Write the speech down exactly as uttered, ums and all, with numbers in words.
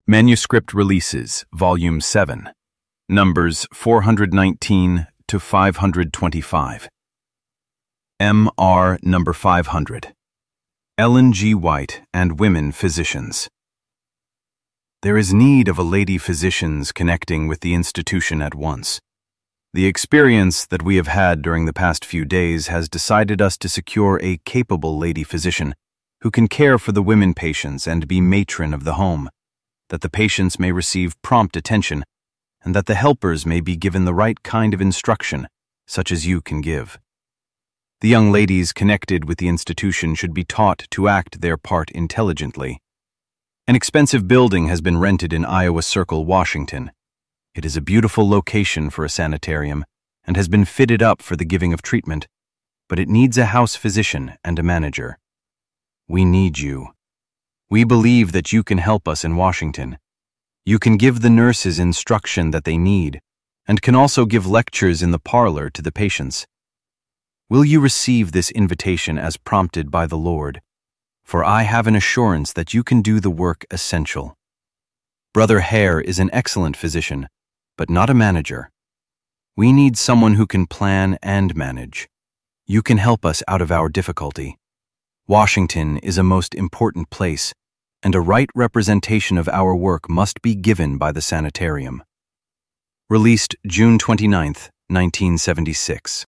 Manuscript Releases, Volume seven, Numbers four hundred nineteen to five hundred twenty-five. M R Number five hundred. Ellen G. White and Women Physicians. There is need of a lady physicians connecting with the institution at once. The experience that we have had during the past few days has decided us to secure a capable lady physician who can care for the women patients and be matron of the home, that the patients may receive prompt attention, and that the helpers may be given the right kind of instruction, such as you can give. The young ladies connected with the institution should be taught to act their part intelligently. An expensive building has been rented in Iowa Circle, Washington. It is a beautiful location for a sanitarium and has been fitted up for the giving of treatment, but it needs a house physician and a manager. We need you. We believe that you can help us in Washington. You can give the nurses instruction that they need, and can also give lectures in the parlor to the patients. Will you receive this invitation as prompted by the Lord? For I have an assurance that you can do the work essential. Brother Hare is an excellent physician, but not a manager. We need someone who can plan and manage. You can help us out of our difficulty. Washington is a most important place, and a right representation of our work must be given by the sanitarium. Released June twenty-ninth, nineteen seventy-six.